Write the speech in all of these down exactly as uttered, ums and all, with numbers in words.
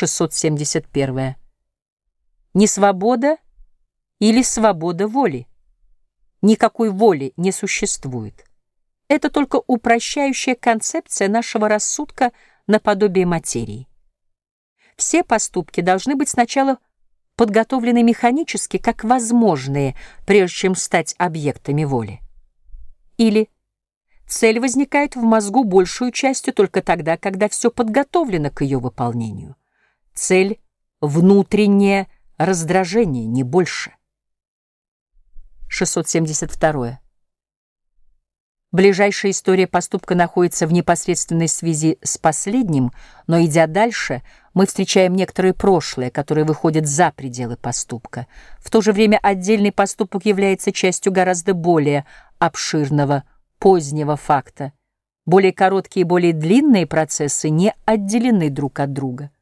шестьсот семьдесят первое. Несвобода или свобода воли? Никакой воли не существует. Это только упрощающая концепция нашего рассудка наподобие материи. Все поступки должны быть сначала подготовлены механически, как возможные, прежде чем стать объектами воли. Или цель возникает в мозгу большую частью только тогда, когда все подготовлено к ее выполнению. Цель — внутреннее раздражение, не больше. шестьсот семьдесят второе. Ближайшая история поступка находится в непосредственной связи с последним, но, идя дальше, мы встречаем некоторое прошлое, которое выходит за пределы поступка. В то же время отдельный поступок является частью гораздо более обширного, позднего факта. Более короткие и более длинные процессы не отделены друг от друга.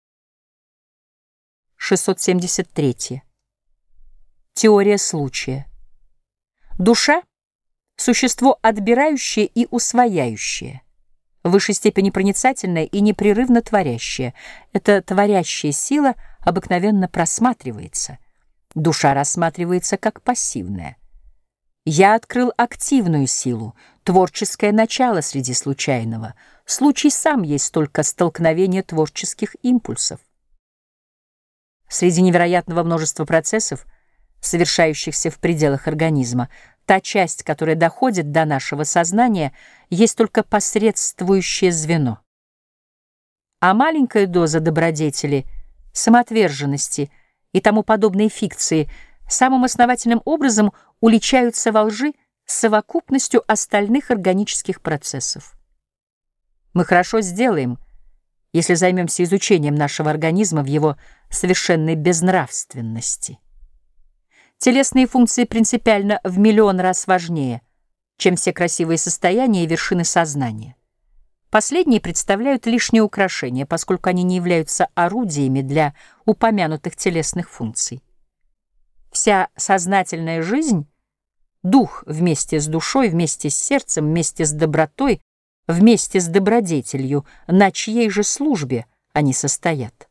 шестьсот семьдесят третье. Теория случая. Душа — существо отбирающее и усвояющее, в высшей степени проницательное и непрерывно творящее. Эта творящая сила обыкновенно просматривается. Душа рассматривается как пассивная. Я открыл активную силу, творческое начало среди случайного. Случай сам есть только столкновение творческих импульсов. Среди невероятного множества процессов, совершающихся в пределах организма, та часть, которая доходит до нашего сознания, есть только посредствующее звено. А маленькая доза добродетели, самоотверженности и тому подобные фикции самым основательным образом уличаются во лжи с совокупностью остальных органических процессов. Мы хорошо сделаем, если займемся изучением нашего организма в его совершенной безнравственности. Телесные функции принципиально в миллион раз важнее, чем все красивые состояния и вершины сознания. Последние представляют лишнее украшение, поскольку они не являются орудиями для упомянутых телесных функций. Вся сознательная жизнь, дух вместе с душой, вместе с сердцем, вместе с добротой, вместе с добродетелью, на чьей же службе они состоят?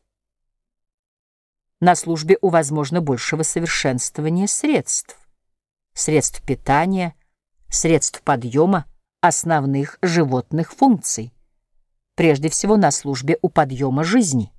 На службе у возможно большего совершенствования средств, средств питания, средств подъема основных животных функций, прежде всего на службе у подъема жизни.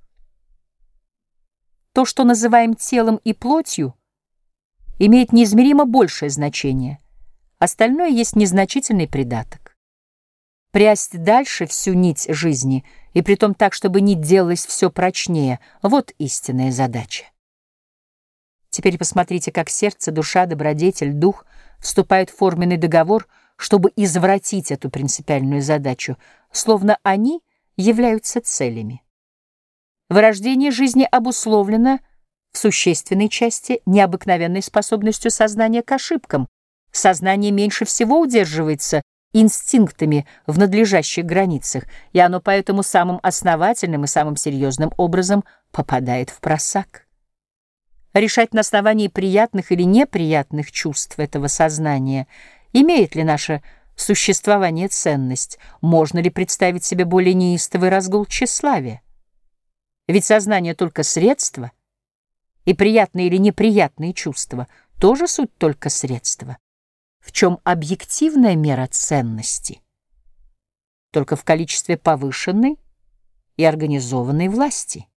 То, что называем телом и плотью, имеет неизмеримо большее значение, остальное есть незначительный придаток. Прясть дальше всю нить жизни, и притом так, чтобы нить делалась все прочнее, вот истинная задача. Теперь посмотрите, как сердце, душа, добродетель, дух вступают в форменный договор, чтобы извратить эту принципиальную задачу, словно они являются целями. Вырождение жизни обусловлено в существенной части необыкновенной способностью сознания к ошибкам. Сознание меньше всего удерживается инстинктами в надлежащих границах, и оно поэтому самым основательным и самым серьезным образом попадает в просак. Решать на основании приятных или неприятных чувств этого сознания, имеет ли наше существование ценность, можно ли представить себе более неистовый разгул тщеславия. Ведь сознание только средство, и приятные или неприятные чувства тоже суть только средства. В чем объективная мера ценности? Только в количестве повышенной и организованной власти.